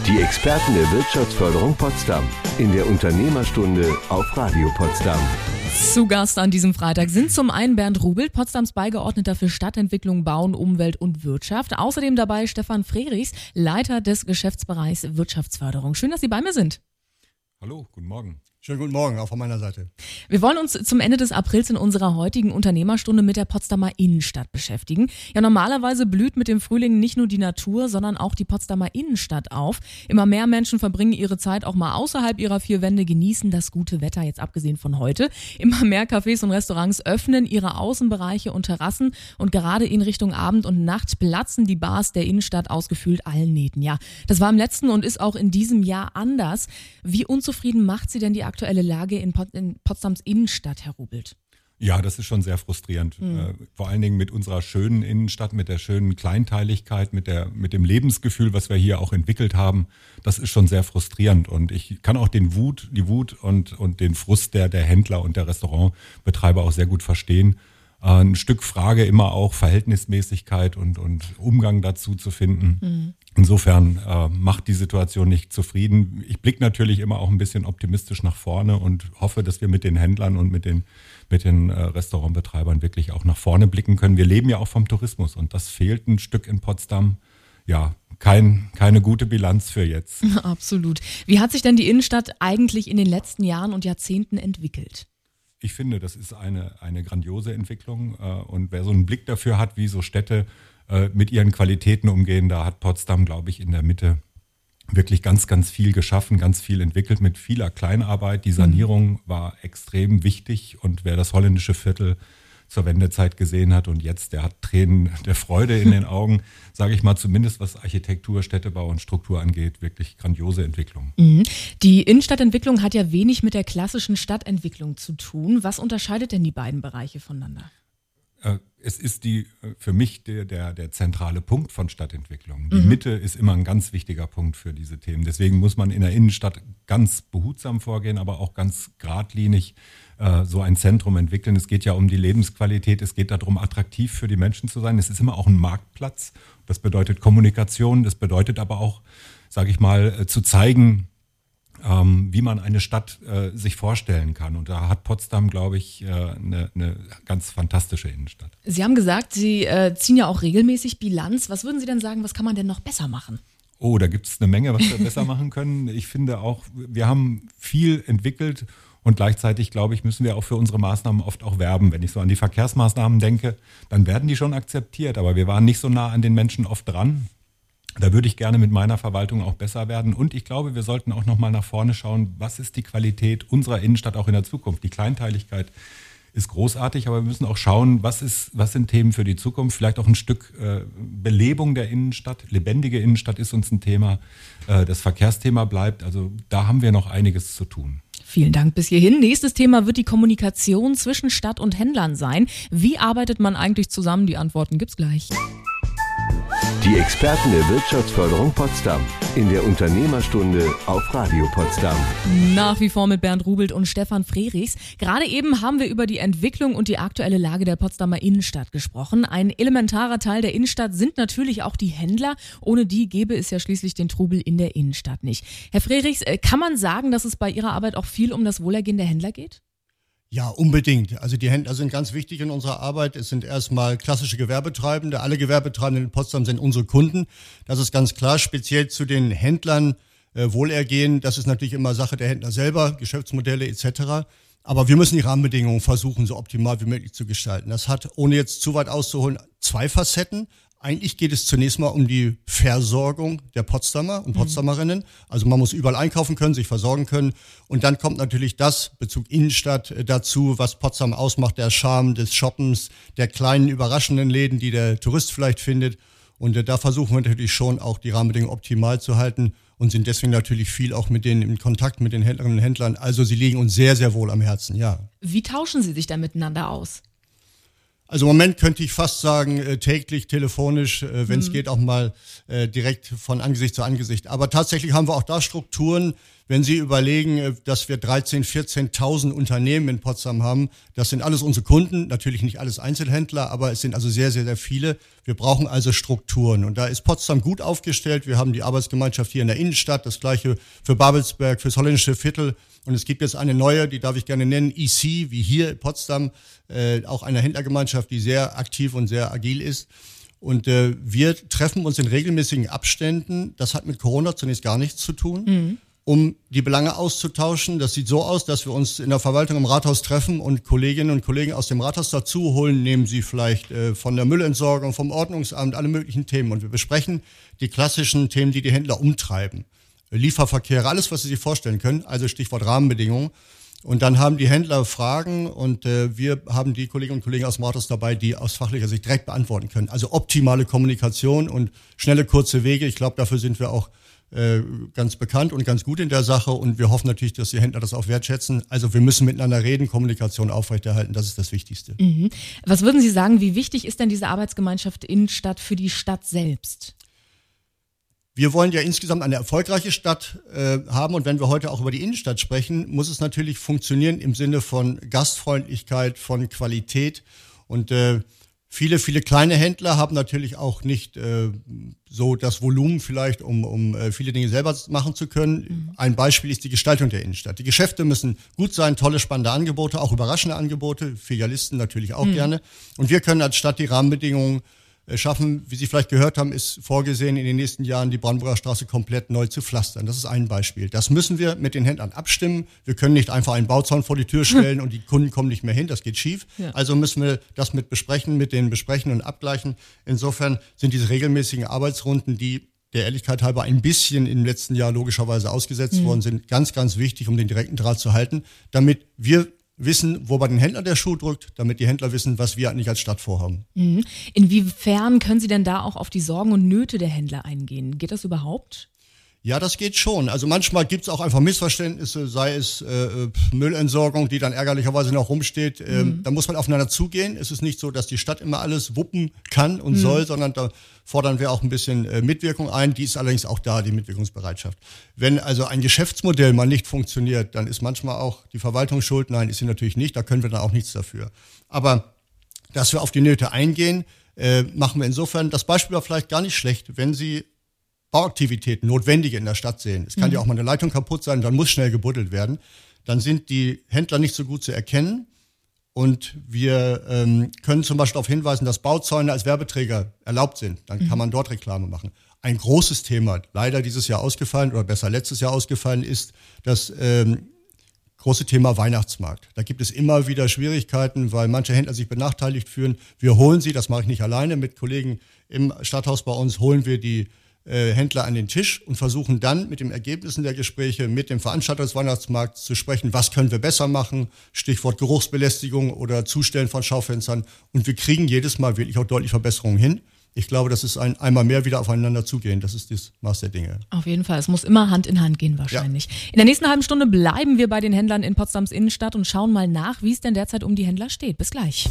Die Experten der Wirtschaftsförderung Potsdam in der Unternehmerstunde auf Radio Potsdam. Zu Gast an diesem Freitag sind zum einen Bernd Rubelt, Potsdams Beigeordneter für Stadtentwicklung, Bauen, Umwelt und Wirtschaft. Außerdem dabei Stefan Frerichs, Leiter des Geschäftsbereichs Wirtschaftsförderung. Schön, dass Sie bei mir sind. Hallo, guten Morgen. Schönen guten Morgen, auch von meiner Seite. Wir wollen uns zum Ende des Aprils in unserer heutigen Unternehmerstunde mit der Potsdamer Innenstadt beschäftigen. Ja, normalerweise blüht mit dem Frühling nicht nur die Natur, sondern auch die Potsdamer Innenstadt auf. Immer mehr Menschen verbringen ihre Zeit auch mal außerhalb ihrer vier Wände, genießen das gute Wetter, jetzt abgesehen von heute. Immer mehr Cafés und Restaurants öffnen ihre Außenbereiche und Terrassen und gerade in Richtung Abend und Nacht platzen die Bars der Innenstadt aus gefühlt allen Nähten. Ja, das war im letzten und ist auch in diesem Jahr anders. Wie unzufrieden macht Sie denn die aktuelle Lage in Potsdams Innenstadt, Herr Rubelt? Ja, das ist schon sehr frustrierend. Vor allen Dingen mit unserer schönen Innenstadt, mit der schönen Kleinteiligkeit, mit dem Lebensgefühl, was wir hier auch entwickelt haben. Das ist schon sehr frustrierend. Und ich kann auch die Wut und den Frust der Händler und der Restaurantbetreiber auch sehr gut verstehen. Ein Stück Frage immer auch Verhältnismäßigkeit und Umgang dazu zu finden. Insofern macht die Situation nicht zufrieden. Ich blicke natürlich immer auch ein bisschen optimistisch nach vorne und hoffe, dass wir mit den Händlern und mit den Restaurantbetreibern wirklich auch nach vorne blicken können. Wir leben ja auch vom Tourismus und das fehlt ein Stück in Potsdam. Ja, keine gute Bilanz für jetzt. Absolut. Wie hat sich denn die Innenstadt eigentlich in den letzten Jahren und Jahrzehnten entwickelt? Ich finde, das ist eine grandiose Entwicklung und wer so einen Blick dafür hat, wie so Städte mit ihren Qualitäten umgehen, da hat Potsdam, glaube ich, in der Mitte wirklich ganz, ganz viel geschaffen, ganz viel entwickelt mit vieler Kleinarbeit. Die Sanierung war extrem wichtig und wer das holländische Viertel zur Wendezeit gesehen hat und jetzt, der hat Tränen der Freude in den Augen, sage ich mal, zumindest was Architektur, Städtebau und Struktur angeht, wirklich grandiose Entwicklung. Die Innenstadtentwicklung hat ja wenig mit der klassischen Stadtentwicklung zu tun. Was unterscheidet denn die beiden Bereiche voneinander? Es ist für mich der zentrale Punkt von Stadtentwicklung. Die Mitte ist immer ein ganz wichtiger Punkt für diese Themen. Deswegen muss man in der Innenstadt ganz behutsam vorgehen, aber auch ganz geradlinig so ein Zentrum entwickeln. Es geht ja um die Lebensqualität, es geht darum, attraktiv für die Menschen zu sein. Es ist immer auch ein Marktplatz. Das bedeutet Kommunikation, das bedeutet aber auch, sage ich mal, zu zeigen, wie man eine Stadt sich vorstellen kann. Und da hat Potsdam, glaube ich, eine ganz fantastische Innenstadt. Sie haben gesagt, Sie ziehen ja auch regelmäßig Bilanz. Was würden Sie denn sagen, was kann man denn noch besser machen? Oh, da gibt es eine Menge, was wir besser machen können. Ich finde auch, wir haben viel entwickelt und gleichzeitig, glaube ich, müssen wir auch für unsere Maßnahmen oft auch werben. Wenn ich so an die Verkehrsmaßnahmen denke, dann werden die schon akzeptiert. Aber wir waren nicht so nah an den Menschen oft dran. Da würde ich gerne mit meiner Verwaltung auch besser werden. Und ich glaube, wir sollten auch nochmal nach vorne schauen, was ist die Qualität unserer Innenstadt auch in der Zukunft. Die Kleinteiligkeit ist großartig, aber wir müssen auch schauen, was sind Themen für die Zukunft. Vielleicht auch ein Stück Belebung der Innenstadt. Lebendige Innenstadt ist uns ein Thema. Das Verkehrsthema bleibt. Also da haben wir noch einiges zu tun. Vielen Dank bis hierhin. Nächstes Thema wird die Kommunikation zwischen Stadt und Händlern sein. Wie arbeitet man eigentlich zusammen? Die Antworten gibt's gleich. Die Experten der Wirtschaftsförderung Potsdam in der Unternehmerstunde auf Radio Potsdam. Nach wie vor mit Bernd Rubelt und Stefan Frerichs. Gerade eben haben wir über die Entwicklung und die aktuelle Lage der Potsdamer Innenstadt gesprochen. Ein elementarer Teil der Innenstadt sind natürlich auch die Händler. Ohne die gäbe es ja schließlich den Trubel in der Innenstadt nicht. Herr Frerichs, kann man sagen, dass es bei Ihrer Arbeit auch viel um das Wohlergehen der Händler geht? Ja, unbedingt. Also die Händler sind ganz wichtig in unserer Arbeit. Es sind erstmal klassische Gewerbetreibende. Alle Gewerbetreibenden in Potsdam sind unsere Kunden. Das ist ganz klar. Speziell zu den Händlern Wohlergehen. Das ist natürlich immer Sache der Händler selber, Geschäftsmodelle etc. Aber wir müssen die Rahmenbedingungen versuchen, so optimal wie möglich zu gestalten. Das hat, ohne jetzt zu weit auszuholen, zwei Facetten. Eigentlich geht es zunächst mal um die Versorgung der Potsdamer und Potsdamerinnen. Also man muss überall einkaufen können, sich versorgen können. Und dann kommt natürlich das, Bezug Innenstadt, dazu, was Potsdam ausmacht, der Charme des Shoppens, der kleinen überraschenden Läden, die der Tourist vielleicht findet. Und da versuchen wir natürlich schon auch die Rahmenbedingungen optimal zu halten und sind deswegen natürlich viel auch mit denen in Kontakt mit den Händlerinnen und Händlern. Also sie liegen uns sehr, sehr wohl am Herzen, ja. Wie tauschen Sie sich da miteinander aus? Also im Moment könnte ich fast sagen, täglich, telefonisch, wenn es geht, auch mal direkt von Angesicht zu Angesicht. Aber tatsächlich haben wir auch da Strukturen. Wenn Sie überlegen, dass wir 13.000, 14.000 Unternehmen in Potsdam haben, das sind alles unsere Kunden, natürlich nicht alles Einzelhändler, aber es sind also sehr, sehr, sehr viele. Wir brauchen also Strukturen und da ist Potsdam gut aufgestellt. Wir haben die Arbeitsgemeinschaft hier in der Innenstadt, das gleiche für Babelsberg, fürs holländische Viertel und es gibt jetzt eine neue, die darf ich gerne nennen, EC, wie hier in Potsdam, auch eine Händlergemeinschaft, die sehr aktiv und sehr agil ist. Und wir treffen uns in regelmäßigen Abständen, das hat mit Corona zunächst gar nichts zu tun, um die Belange auszutauschen. Das sieht so aus, dass wir uns in der Verwaltung im Rathaus treffen und Kolleginnen und Kollegen aus dem Rathaus dazu holen, nehmen sie vielleicht von der Müllentsorgung, vom Ordnungsamt, alle möglichen Themen. Und wir besprechen die klassischen Themen, die die Händler umtreiben. Lieferverkehr, alles, was Sie sich vorstellen können, also Stichwort Rahmenbedingungen. Und dann haben die Händler Fragen und wir haben die Kolleginnen und Kollegen aus dem Rathaus dabei, die aus fachlicher Sicht direkt beantworten können. Also optimale Kommunikation und schnelle, kurze Wege. Ich glaube, dafür sind wir auch ganz bekannt und ganz gut in der Sache und wir hoffen natürlich, dass die Händler das auch wertschätzen. Also wir müssen miteinander reden, Kommunikation aufrechterhalten, das ist das Wichtigste. Mhm. Was würden Sie sagen, wie wichtig ist denn diese Arbeitsgemeinschaft Innenstadt für die Stadt selbst? Wir wollen ja insgesamt eine erfolgreiche Stadt haben und wenn wir heute auch über die Innenstadt sprechen, muss es natürlich funktionieren im Sinne von Gastfreundlichkeit, von Qualität und viele kleine Händler haben natürlich auch nicht so das Volumen vielleicht, um viele Dinge selber machen zu können. Ein Beispiel ist die Gestaltung der Innenstadt. Die Geschäfte müssen gut sein, tolle, spannende Angebote, auch überraschende Angebote, Filialisten natürlich auch gerne. Und wir können als Stadt die Rahmenbedingungen schaffen. Wie Sie vielleicht gehört haben, ist vorgesehen, in den nächsten Jahren die Brandenburger Straße komplett neu zu pflastern. Das ist ein Beispiel. Das müssen wir mit den Händlern abstimmen. Wir können nicht einfach einen Bauzaun vor die Tür stellen und die Kunden kommen nicht mehr hin. Das geht schief. Ja. Also müssen wir das mit denen besprechen und abgleichen. Insofern sind diese regelmäßigen Arbeitsrunden, die der Ehrlichkeit halber ein bisschen im letzten Jahr logischerweise ausgesetzt worden sind, ganz, ganz wichtig, um den direkten Draht zu halten, damit wir wissen, wo bei den Händlern der Schuh drückt, damit die Händler wissen, was wir eigentlich als Stadt vorhaben. Inwiefern können Sie denn da auch auf die Sorgen und Nöte der Händler eingehen? Geht das überhaupt? Ja, das geht schon. Also manchmal gibt's auch einfach Missverständnisse, sei es Müllentsorgung, die dann ärgerlicherweise noch rumsteht. Da muss man aufeinander zugehen. Es ist nicht so, dass die Stadt immer alles wuppen kann und soll, sondern da fordern wir auch ein bisschen Mitwirkung ein. Die ist allerdings auch da, die Mitwirkungsbereitschaft. Wenn also ein Geschäftsmodell mal nicht funktioniert, dann ist manchmal auch die Verwaltung schuld. Nein, ist sie natürlich nicht. Da können wir dann auch nichts dafür. Aber dass wir auf die Nöte eingehen, machen wir insofern. Das Beispiel war vielleicht gar nicht schlecht, wenn Sie Bauaktivitäten, notwendige in der Stadt sehen. Es kann ja auch mal eine Leitung kaputt sein, dann muss schnell gebuddelt werden. Dann sind die Händler nicht so gut zu erkennen. Und wir können zum Beispiel darauf hinweisen, dass Bauzäune als Werbeträger erlaubt sind. Dann kann man dort Reklame machen. Ein großes Thema, leider dieses Jahr ausgefallen oder besser letztes Jahr ausgefallen, ist das große Thema Weihnachtsmarkt. Da gibt es immer wieder Schwierigkeiten, weil manche Händler sich benachteiligt fühlen. Wir holen sie, das mache ich nicht alleine, mit Kollegen im Stadthaus bei uns holen wir die Händler an den Tisch und versuchen dann mit den Ergebnissen der Gespräche mit dem Veranstalter des Weihnachtsmarkts zu sprechen, was können wir besser machen, Stichwort Geruchsbelästigung oder Zustellen von Schaufenstern. Und wir kriegen jedes Mal wirklich auch deutliche Verbesserungen hin. Ich glaube, das ist einmal mehr wieder aufeinander zugehen. Das ist das Maß der Dinge. Auf jeden Fall. Es muss immer Hand in Hand gehen wahrscheinlich. Ja. In der nächsten halben Stunde bleiben wir bei den Händlern in Potsdams Innenstadt und schauen mal nach, wie es denn derzeit um die Händler steht. Bis gleich.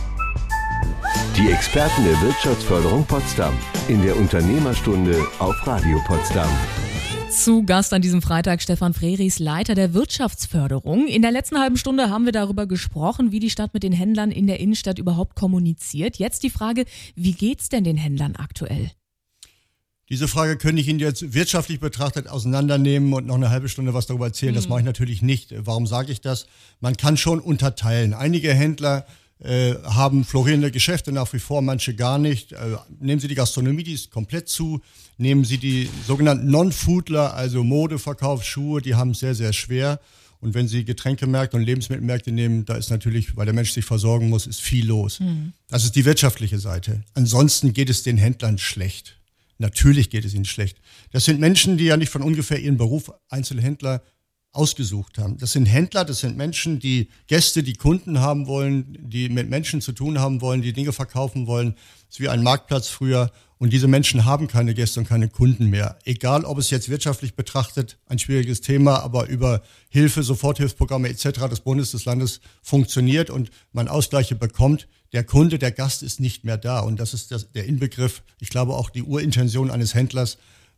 Die Experten der Wirtschaftsförderung Potsdam in der Unternehmerstunde auf Radio Potsdam. Zu Gast an diesem Freitag Stefan Freris, Leiter der Wirtschaftsförderung. In der letzten halben Stunde haben wir darüber gesprochen, wie die Stadt mit den Händlern in der Innenstadt überhaupt kommuniziert. Jetzt die Frage, wie geht's denn den Händlern aktuell? Diese Frage könnte ich Ihnen jetzt wirtschaftlich betrachtet auseinandernehmen und noch eine halbe Stunde was darüber erzählen. Das mache ich natürlich nicht. Warum sage ich das? Man kann schon unterteilen. Einige Händler haben florierende Geschäfte nach wie vor, manche gar nicht. Nehmen Sie die Gastronomie, die ist komplett zu. Nehmen Sie die sogenannten Non-Foodler, also Modeverkauf, Schuhe, die haben es sehr, sehr schwer. Und wenn Sie Getränkemärkte und Lebensmittelmärkte nehmen, da ist natürlich, weil der Mensch sich versorgen muss, ist viel los. Das ist die wirtschaftliche Seite. Ansonsten geht es den Händlern schlecht. Natürlich geht es ihnen schlecht. Das sind Menschen, die ja nicht von ungefähr ihren Beruf Einzelhändler ausgesucht haben. Das sind Händler, das sind Menschen, die Gäste, die Kunden haben wollen, die mit Menschen zu tun haben wollen, die Dinge verkaufen wollen. Das ist wie ein Marktplatz früher. Und diese Menschen haben keine Gäste und keine Kunden mehr. Egal, ob es jetzt wirtschaftlich betrachtet ein schwieriges Thema, aber über Hilfe, Soforthilfsprogramme etc. des Bundes, des Landes funktioniert und man Ausgleiche bekommt. Der Kunde, der Gast ist nicht mehr da. Und das ist der Inbegriff, ich glaube auch die Urintention eines Händlers.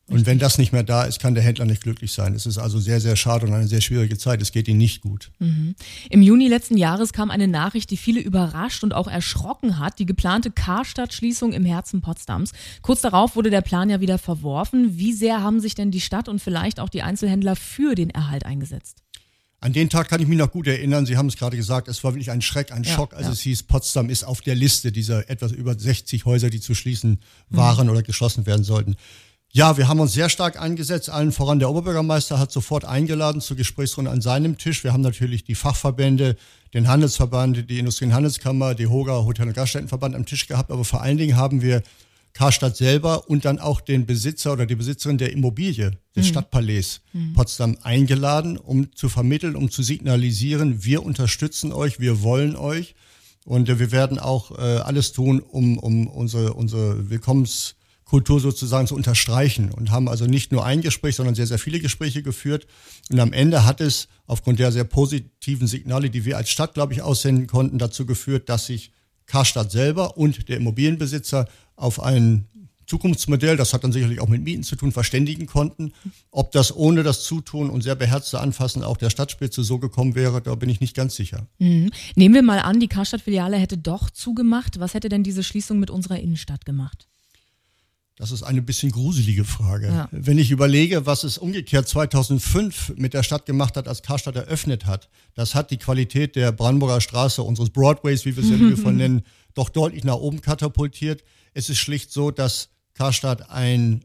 Und wenn das nicht mehr da ist, kann der Händler nicht glücklich sein. Es ist also sehr, sehr schade und eine sehr schwierige Zeit. Es geht ihnen nicht gut. Im Juni letzten Jahres kam eine Nachricht, die viele überrascht und auch erschrocken hat. Die geplante Karstadt-Schließung im Herzen Potsdams. Kurz darauf wurde der Plan ja wieder verworfen. Wie sehr haben sich denn die Stadt und vielleicht auch die Einzelhändler für den Erhalt eingesetzt? An den Tag kann ich mich noch gut erinnern. Sie haben es gerade gesagt, es war wirklich ein Schreck, ein Schock. Also es hieß, Potsdam ist auf der Liste dieser etwas über 60 Häuser, die zu schließen waren oder geschlossen werden sollten. Ja, wir haben uns sehr stark eingesetzt. Allen voran der Oberbürgermeister hat sofort eingeladen zur Gesprächsrunde an seinem Tisch. Wir haben natürlich die Fachverbände, den Handelsverband, die Industrie- und Handelskammer, die HOGA, Hotel- und Gaststättenverband am Tisch gehabt. Aber vor allen Dingen haben wir Karstadt selber und dann auch den Besitzer oder die Besitzerin der Immobilie des Stadtpalais Potsdam eingeladen, um zu vermitteln, um zu signalisieren, wir unterstützen euch, wir wollen euch und wir werden auch alles tun, um unsere Willkommenskultur sozusagen zu unterstreichen und haben also nicht nur ein Gespräch, sondern sehr, sehr viele Gespräche geführt. Und am Ende hat es aufgrund der sehr positiven Signale, die wir als Stadt, glaube ich, aussenden konnten, dazu geführt, dass sich Karstadt selber und der Immobilienbesitzer auf ein Zukunftsmodell, das hat dann sicherlich auch mit Mieten zu tun, verständigen konnten. Ob das ohne das Zutun und sehr beherzte Anfassen auch der Stadtspitze so gekommen wäre, da bin ich nicht ganz sicher. Nehmen wir mal an, die Karstadt-Filiale hätte doch zugemacht. Was hätte denn diese Schließung mit unserer Innenstadt gemacht? Das ist eine bisschen gruselige Frage. Ja. Wenn ich überlege, was es umgekehrt 2005 mit der Stadt gemacht hat, als Karstadt eröffnet hat, das hat die Qualität der Brandenburger Straße, unseres Broadways, wie wir es ja liebevoll nennen, doch deutlich nach oben katapultiert. Es ist schlicht so, dass Karstadt ein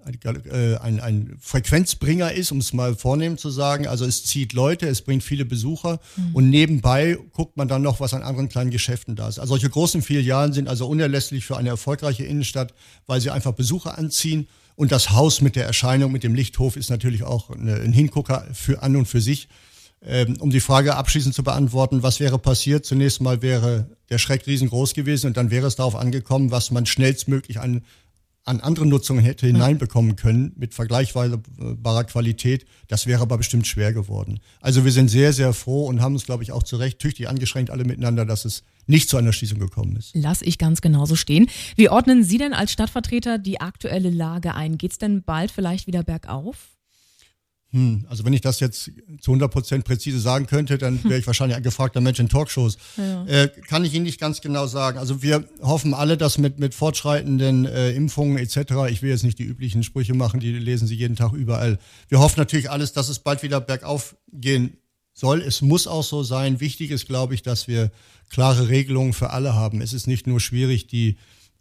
Frequenzbringer ist, um es mal vornehm zu sagen. Also es zieht Leute, es bringt viele Besucher und nebenbei guckt man dann noch, was an anderen kleinen Geschäften da ist. Also solche großen Filialen sind also unerlässlich für eine erfolgreiche Innenstadt, weil sie einfach Besucher anziehen. Und das Haus mit der Erscheinung, mit dem Lichthof ist natürlich auch ein Hingucker an und für sich. Um die Frage abschließend zu beantworten, was wäre passiert? Zunächst mal wäre der Schreck riesengroß gewesen und dann wäre es darauf angekommen, was man schnellstmöglich an andere Nutzungen hätte hineinbekommen können mit vergleichbarer Qualität. Das wäre aber bestimmt schwer geworden. Also wir sind sehr, sehr froh und haben uns, glaube ich, auch zu Recht tüchtig angeschränkt alle miteinander, dass es nicht zu einer Schließung gekommen ist. Lass ich ganz genauso stehen. Wie ordnen Sie denn als Stadtvertreter die aktuelle Lage ein? Geht's denn bald vielleicht wieder bergauf? Also wenn ich das jetzt zu 100% präzise sagen könnte, dann wäre ich wahrscheinlich ein gefragter Mensch in Talkshows. Ja. Kann ich Ihnen nicht ganz genau sagen. Also wir hoffen alle, dass mit fortschreitenden Impfungen etc., ich will jetzt nicht die üblichen Sprüche machen, die lesen Sie jeden Tag überall. Wir hoffen natürlich alles, dass es bald wieder bergauf gehen soll. Es muss auch so sein. Wichtig ist, glaube ich, dass wir klare Regelungen für alle haben. Es ist nicht nur schwierig, die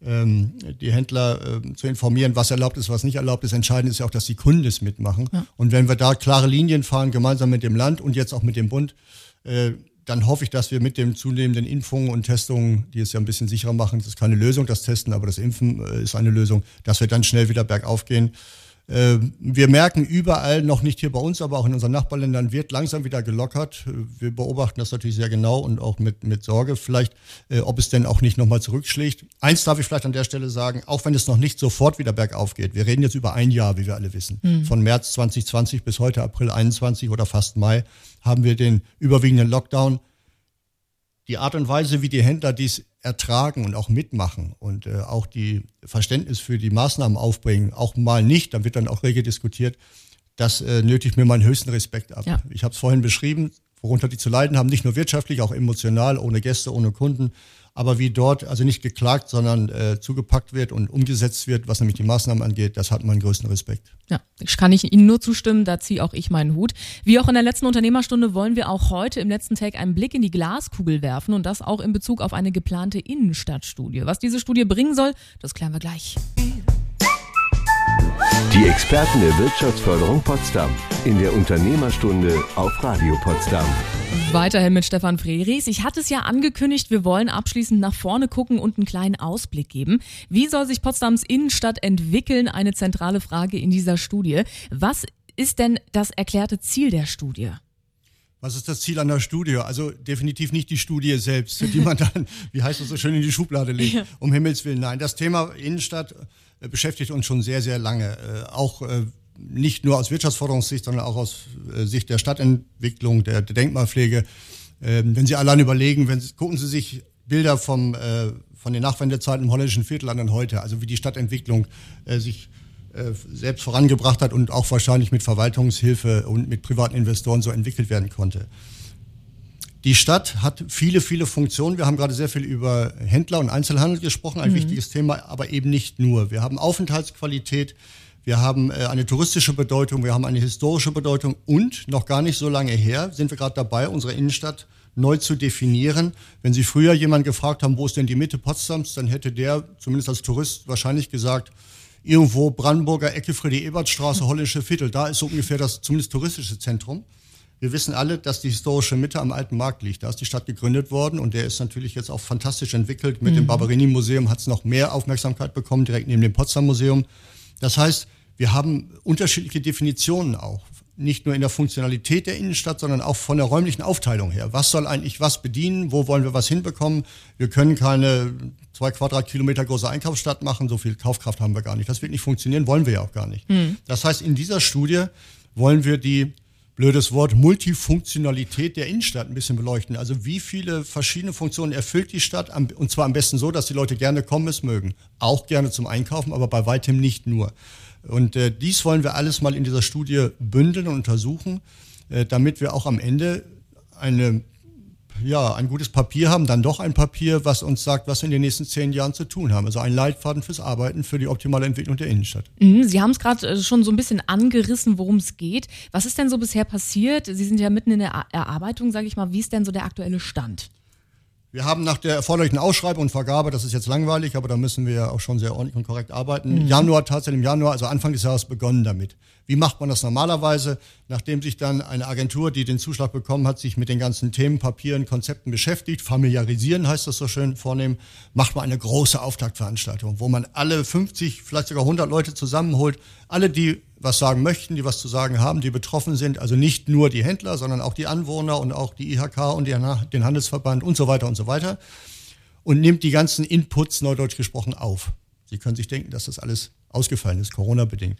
Händler zu informieren, was erlaubt ist, was nicht erlaubt ist. Entscheidend ist ja auch, dass die Kunden es mitmachen. Ja. Und wenn wir da klare Linien fahren, gemeinsam mit dem Land und jetzt auch mit dem Bund, dann hoffe ich, dass wir mit den zunehmenden Impfungen und Testungen, die es ja ein bisschen sicherer machen, das ist keine Lösung, das Testen, aber das Impfen ist eine Lösung, dass wir dann schnell wieder bergauf gehen. Wir merken überall, noch nicht hier bei uns, aber auch in unseren Nachbarländern, wird langsam wieder gelockert. Wir beobachten das natürlich sehr genau und auch mit Sorge vielleicht, ob es denn auch nicht nochmal zurückschlägt. Eins darf ich vielleicht an der Stelle sagen, auch wenn es noch nicht sofort wieder bergauf geht. Wir reden jetzt über ein Jahr, wie wir alle wissen. Von März 2020 bis heute April 21 oder fast Mai haben wir den überwiegenden Lockdown. Die Art und Weise, wie die Händler dies ertragen und auch mitmachen und auch die Verständnis für die Maßnahmen aufbringen, auch mal nicht, dann wird dann auch rege diskutiert, das nötigt mir meinen höchsten Respekt ab. Ja. Ich habe es vorhin beschrieben, worunter die zu leiden haben, nicht nur wirtschaftlich, auch emotional, ohne Gäste, ohne Kunden, aber wie dort also nicht geklagt, sondern zugepackt wird und umgesetzt wird, was nämlich die Maßnahmen angeht, das hat meinen größten Respekt. Ja, kann ich Ihnen nur zustimmen, da ziehe auch ich meinen Hut. Wie auch in der letzten Unternehmerstunde wollen wir auch heute im letzten Take einen Blick in die Glaskugel werfen und das auch in Bezug auf eine geplante Innenstadtstudie. Was diese Studie bringen soll, das klären wir gleich. Die Experten der Wirtschaftsförderung Potsdam in der Unternehmerstunde auf Radio Potsdam. Weiterhin mit Stefan Frerichs. Ich hatte es ja angekündigt, wir wollen abschließend nach vorne gucken und einen kleinen Ausblick geben. Wie soll sich Potsdams Innenstadt entwickeln? Eine zentrale Frage in dieser Studie. Was ist denn das erklärte Ziel der Studie? Was ist das Ziel einer Studie? Also definitiv nicht die Studie selbst, die man dann, wie heißt das so schön, in die Schublade legt. Ja. Um Himmels Willen. Nein, das Thema Innenstadt beschäftigt uns schon sehr, sehr lange. Auch nicht nur aus Wirtschaftsförderungssicht, sondern auch aus Sicht der Stadtentwicklung, der Denkmalpflege. Wenn Sie allein überlegen, gucken Sie sich Bilder von den Nachwendezeiten im Holländischen Viertel an und heute, also wie die Stadtentwicklung sich selbst vorangebracht hat und auch wahrscheinlich mit Verwaltungshilfe und mit privaten Investoren so entwickelt werden konnte. Die Stadt hat viele, viele Funktionen. Wir haben gerade sehr viel über Händler und Einzelhandel gesprochen, ein wichtiges Thema, aber eben nicht nur. Wir haben Aufenthaltsqualität, wir haben eine touristische Bedeutung, wir haben eine historische Bedeutung und noch gar nicht so lange her sind wir gerade dabei, unsere Innenstadt neu zu definieren. Wenn Sie früher jemanden gefragt haben, wo ist denn die Mitte Potsdams, dann hätte der zumindest als Tourist wahrscheinlich gesagt, irgendwo Brandenburger Ecke, Friedrich-Ebert-Straße, Holländische Viertel, da ist so ungefähr das zumindest touristische Zentrum. Wir wissen alle, dass die historische Mitte am Alten Markt liegt. Da ist die Stadt gegründet worden und der ist natürlich jetzt auch fantastisch entwickelt. Mit dem Barberini-Museum hat es noch mehr Aufmerksamkeit bekommen, direkt neben dem Potsdam-Museum. Das heißt, wir haben unterschiedliche Definitionen auch. Nicht nur in der Funktionalität der Innenstadt, sondern auch von der räumlichen Aufteilung her. Was soll eigentlich was bedienen? Wo wollen wir was hinbekommen? Wir können keine 2 Quadratkilometer große Einkaufsstadt machen. So viel Kaufkraft haben wir gar nicht. Das wird nicht funktionieren, wollen wir ja auch gar nicht. Das heißt, in dieser Studie wollen wir die, blödes Wort, Multifunktionalität der Innenstadt ein bisschen beleuchten. Also wie viele verschiedene Funktionen erfüllt die Stadt? Und zwar am besten so, dass die Leute gerne kommen, es mögen. Auch gerne zum Einkaufen, aber bei weitem nicht nur. Und dies wollen wir alles mal in dieser Studie bündeln und untersuchen, damit wir auch am Ende ein gutes Papier haben, dann doch ein Papier, was uns sagt, was wir in den nächsten 10 Jahren zu tun haben. Also ein Leitfaden fürs Arbeiten, für die optimale Entwicklung der Innenstadt. Sie haben es gerade schon so ein bisschen angerissen, worum es geht. Was ist denn so bisher passiert? Sie sind ja mitten in der Erarbeitung, sage ich mal. Wie ist denn so der aktuelle Stand? Wir haben nach der erforderlichen Ausschreibung und Vergabe, das ist jetzt langweilig, aber da müssen wir ja auch schon sehr ordentlich und korrekt arbeiten. Im Januar, also Anfang des Jahres begonnen damit. Wie macht man das normalerweise? Nachdem sich dann eine Agentur, die den Zuschlag bekommen hat, sich mit den ganzen Themen, Papieren, Konzepten beschäftigt, familiarisieren heißt das so schön, vornehmen, macht man eine große Auftaktveranstaltung, wo man alle 50, vielleicht sogar 100 Leute zusammenholt, alle, die was sagen möchten, die was zu sagen haben, die betroffen sind, also nicht nur die Händler, sondern auch die Anwohner und auch die IHK und den Handelsverband und so weiter und nimmt die ganzen Inputs, neudeutsch gesprochen, auf. Sie können sich denken, dass das alles ausgefallen ist, Corona-bedingt.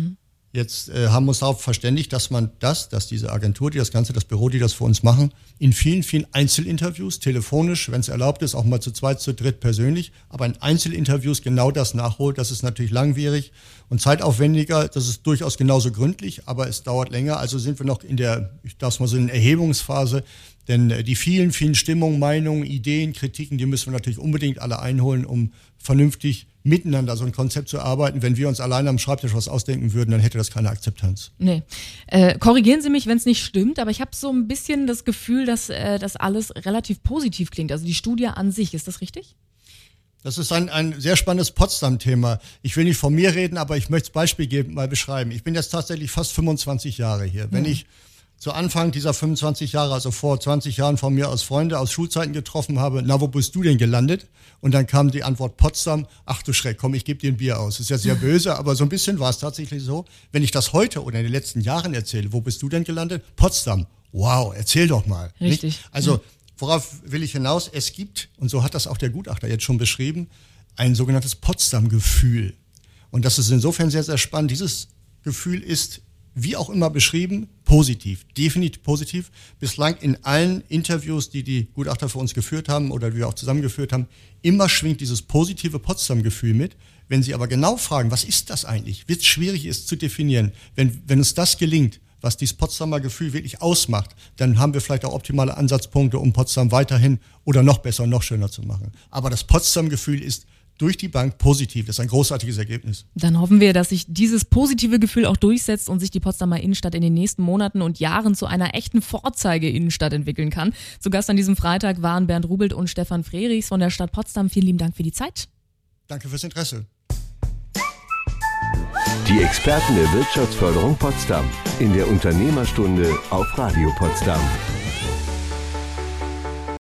Jetzt haben wir uns darauf verständigt, dass dass diese Agentur, das Büro, die das für uns machen, in vielen, vielen Einzelinterviews, telefonisch, wenn es erlaubt ist, auch mal zu zweit, zu dritt persönlich, aber in Einzelinterviews genau das nachholt. Das ist natürlich langwierig und zeitaufwendiger. Das ist durchaus genauso gründlich, aber es dauert länger. Also sind wir noch in der Erhebungsphase. Denn die vielen, vielen Stimmungen, Meinungen, Ideen, Kritiken, die müssen wir natürlich unbedingt alle einholen, um vernünftig miteinander so ein Konzept zu erarbeiten. Wenn wir uns alleine am Schreibtisch was ausdenken würden, dann hätte das keine Akzeptanz. Nee. Korrigieren Sie mich, wenn es nicht stimmt, aber ich habe so ein bisschen das Gefühl, dass das alles relativ positiv klingt. Also die Studie an sich, ist das richtig? Das ist ein sehr spannendes Potsdam-Thema. Ich will nicht von mir reden, aber ich möchte das Beispiel mal beschreiben. Ich bin jetzt tatsächlich fast 25 Jahre hier. Wenn ich zu Anfang dieser 25 Jahre, also vor 20 Jahren von mir aus Freunde aus Schulzeiten getroffen habe, na, wo bist du denn gelandet? Und dann kam die Antwort Potsdam, ach du Schreck, komm, ich gebe dir ein Bier aus. Ist ja sehr böse, aber so ein bisschen war es tatsächlich so. Wenn ich das heute oder in den letzten Jahren erzähle, wo bist du denn gelandet? Potsdam. Wow, erzähl doch mal. Richtig. Nicht? Also, worauf will ich hinaus? Es gibt, und so hat das auch der Gutachter jetzt schon beschrieben, ein sogenanntes Potsdam-Gefühl. Und das ist insofern sehr, sehr spannend. Dieses Gefühl ist, wie auch immer beschrieben, positiv, definitiv positiv. Bislang in allen Interviews, die Gutachter für uns geführt haben oder die wir auch zusammengeführt haben, immer schwingt dieses positive Potsdam-Gefühl mit. Wenn Sie aber genau fragen, was ist das eigentlich, wird es schwierig ist zu definieren. Wenn uns das gelingt, was dieses Potsdamer Gefühl wirklich ausmacht, dann haben wir vielleicht auch optimale Ansatzpunkte, um Potsdam weiterhin oder noch besser und noch schöner zu machen. Aber das Potsdam-Gefühl ist durch die Bank positiv. Das ist ein großartiges Ergebnis. Dann hoffen wir, dass sich dieses positive Gefühl auch durchsetzt und sich die Potsdamer Innenstadt in den nächsten Monaten und Jahren zu einer echten Vorzeige-Innenstadt entwickeln kann. Zu Gast an diesem Freitag waren Bernd Rubelt und Stefan Frerichs von der Stadt Potsdam. Vielen lieben Dank für die Zeit. Danke fürs Interesse. Die Experten der Wirtschaftsförderung Potsdam in der Unternehmerstunde auf Radio Potsdam.